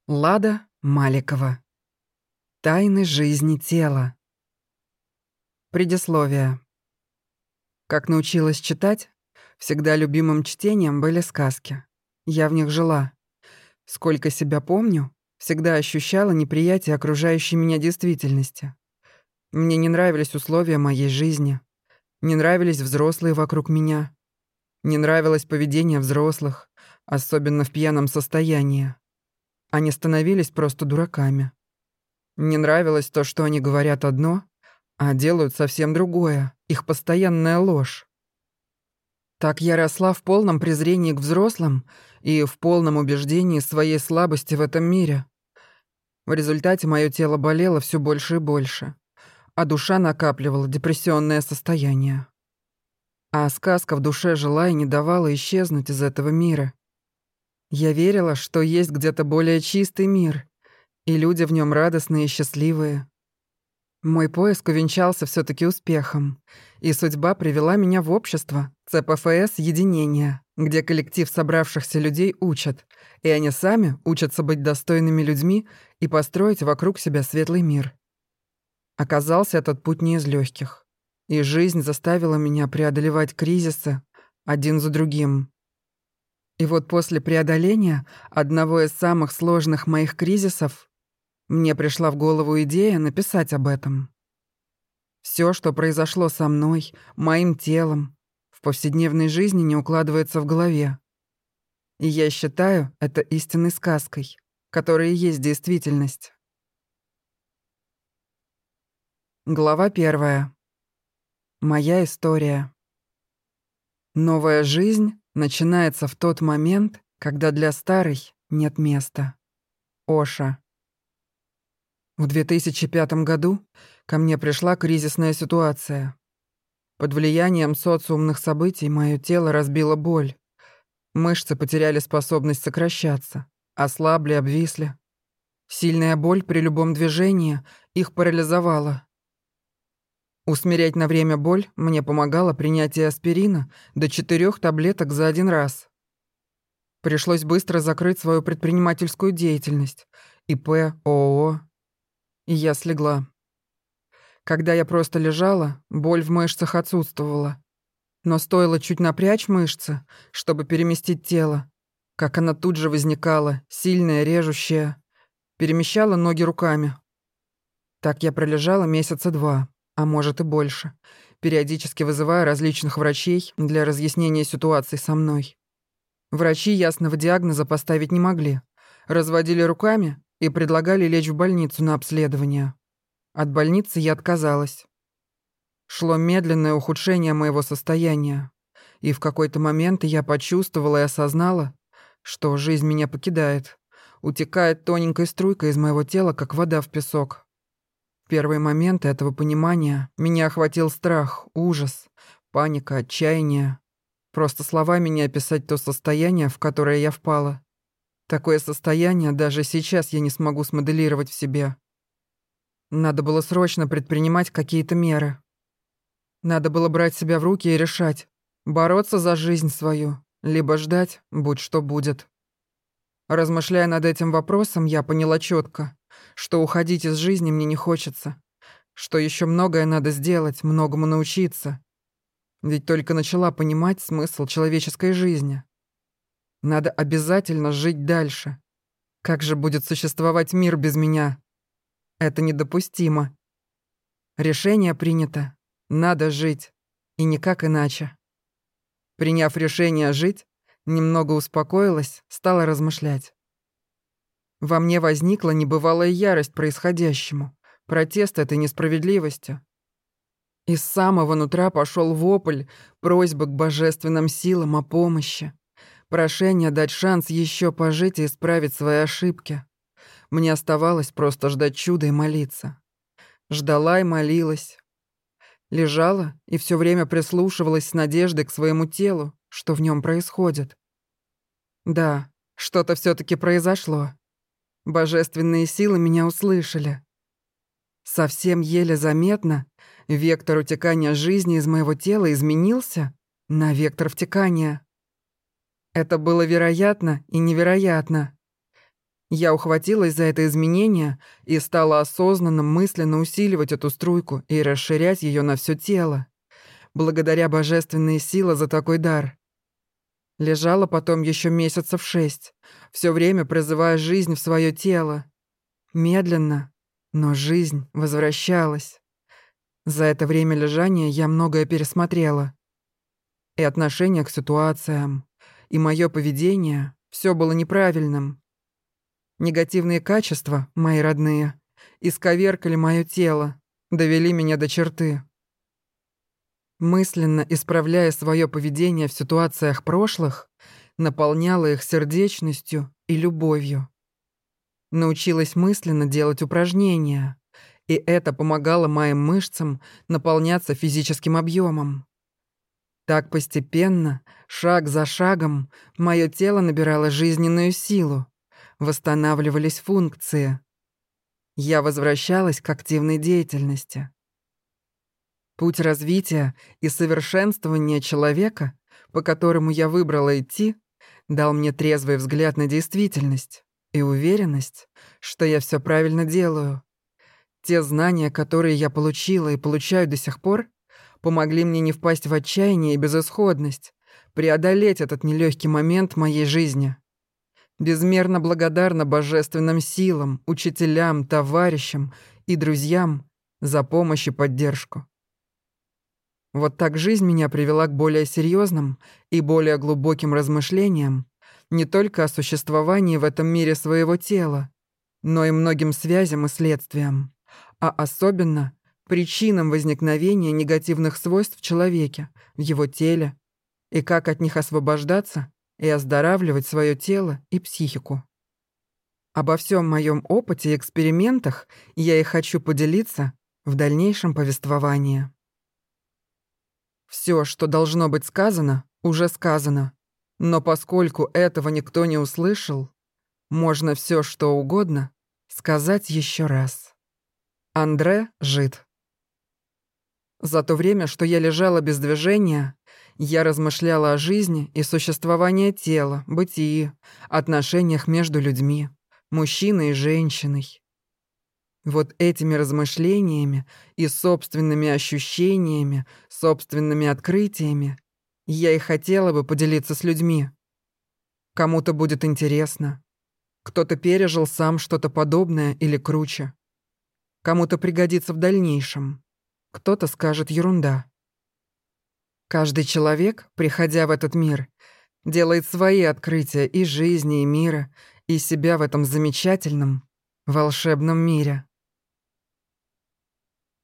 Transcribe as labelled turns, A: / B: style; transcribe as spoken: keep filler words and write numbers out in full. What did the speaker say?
A: Лада Маликова. Тайны жизни тела. Предисловие. Как научилась читать, всегда любимым чтением были сказки. Я в них жила. Сколько себя помню, всегда ощущала неприятие окружающей меня действительности. Мне не нравились условия моей жизни, не нравились взрослые вокруг меня, не нравилось поведение взрослых, особенно в пьяном состоянии. Они становились просто дураками. Не нравилось то, что они говорят одно, а делают совсем другое, их постоянная ложь. Так я росла в полном презрении к взрослым и в полном убеждении своей слабости в этом мире. В результате мое тело болело все больше и больше, а душа накапливала депрессионное состояние. А сказка в душе жила и не давала исчезнуть из этого мира. Я верила, что есть где-то более чистый мир, и люди в нем радостные и счастливые. Мой поиск увенчался все таки успехом, и судьба привела меня в общество цэ пэ эф эс «Единение», где коллектив собравшихся людей учат, и они сами учатся быть достойными людьми и построить вокруг себя светлый мир. Оказался этот путь не из легких, и жизнь заставила меня преодолевать кризисы один за другим. И вот после преодоления одного из самых сложных моих кризисов мне пришла в голову идея написать об этом. Все, что произошло со мной, моим телом, в повседневной жизни не укладывается в голове. И я считаю это истинной сказкой, которая и есть действительность. Глава первая. Моя история. Новая жизнь начинается в тот момент, когда для старой нет места. Оша. В две тысячи пятом году ко мне пришла кризисная ситуация. Под влиянием социумных событий мое тело разбило боль. Мышцы потеряли способность сокращаться, ослабли, обвисли. Сильная боль при любом движении их парализовала. Усмирять на время боль мне помогало принятие аспирина до четырех таблеток за один раз. Пришлось быстро закрыть свою предпринимательскую деятельность, и пэ, о о о, и я слегла. Когда я просто лежала, боль в мышцах отсутствовала. Но стоило чуть напрячь мышцы, чтобы переместить тело, как она тут же возникала, сильная, режущая. Перемещала ноги руками. Так я пролежала месяца два, а может и больше, периодически вызывая различных врачей для разъяснения ситуации со мной. Врачи ясного диагноза поставить не могли. Разводили руками и предлагали лечь в больницу на обследование. От больницы я отказалась. Шло медленное ухудшение моего состояния, и в какой-то момент я почувствовала и осознала, что жизнь меня покидает, утекает тоненькой струйкой из моего тела, как вода в песок. В первые моменты этого понимания меня охватил страх, ужас, паника, отчаяние. Просто словами не описать то состояние, в которое я впала. Такое состояние даже сейчас я не смогу смоделировать в себе. Надо было срочно предпринимать какие-то меры. Надо было брать себя в руки и решать, бороться за жизнь свою, либо ждать, будь что будет. Размышляя над этим вопросом, я поняла четко, что уходить из жизни мне не хочется, что еще многое надо сделать, многому научиться. Ведь только начала понимать смысл человеческой жизни. Надо обязательно жить дальше. Как же будет существовать мир без меня? Это недопустимо. Решение принято. Надо жить. И никак иначе. Приняв решение жить, немного успокоилась, стала размышлять. Во мне возникла небывалая ярость происходящему, протест этой несправедливости. Из самого нутра пошел вопль, просьба к божественным силам о помощи, прошение дать шанс еще пожить и исправить свои ошибки. Мне оставалось просто ждать чуда и молиться. Ждала и молилась. Лежала и все время прислушивалась с надеждой к своему телу, что в нем происходит. Да, что-то все таки произошло. Божественные силы меня услышали. Совсем еле заметно вектор утекания жизни из моего тела изменился на вектор втекания. Это было вероятно и невероятно. Я ухватилась за это изменение и стала осознанно мысленно усиливать эту струйку и расширять ее на все тело. Благодаря божественной силе за такой дар. Лежала потом еще месяцев шесть, все время призывая жизнь в свое тело. Медленно, но жизнь возвращалась. За это время лежания я многое пересмотрела. И отношение к ситуациям, и мое поведение — все было неправильным. Негативные качества, мои родные, исковеркали мое тело, довели меня до черты. Мысленно исправляя свое поведение в ситуациях прошлых, наполняла их сердечностью и любовью. Научилась мысленно делать упражнения, и это помогало моим мышцам наполняться физическим объемом. Так постепенно, шаг за шагом, мое тело набирало жизненную силу, восстанавливались функции. Я возвращалась к активной деятельности. Путь развития и совершенствования человека, по которому я выбрала идти, дал мне трезвый взгляд на действительность и уверенность, что я все правильно делаю. Те знания, которые я получила и получаю до сих пор, помогли мне не впасть в отчаяние и безысходность, преодолеть этот нелегкий момент моей жизни. Безмерно благодарна божественным силам, учителям, товарищам и друзьям за помощь и поддержку. Вот так жизнь меня привела к более серьезным и более глубоким размышлениям не только о существовании в этом мире своего тела, но и многим связям и следствиям, а особенно причинам возникновения негативных свойств в человеке, в его теле, и как от них освобождаться и оздоравливать свое тело и психику. Обо всем моем опыте и экспериментах я и хочу поделиться в дальнейшем повествовании. Все, что должно быть сказано, уже сказано, но поскольку этого никто не услышал, можно все, что угодно сказать еще раз. Андре Жид. За то время, что я лежала без движения, я размышляла о жизни и существовании тела, бытии, отношениях между людьми, мужчиной и женщиной. Вот этими размышлениями и собственными ощущениями, собственными открытиями я и хотела бы поделиться с людьми. Кому-то будет интересно. Кто-то пережил сам что-то подобное или круче. Кому-то пригодится в дальнейшем. Кто-то скажет ерунда. Каждый человек, приходя в этот мир, делает свои открытия и жизни, и мира, и себя в этом замечательном, волшебном мире.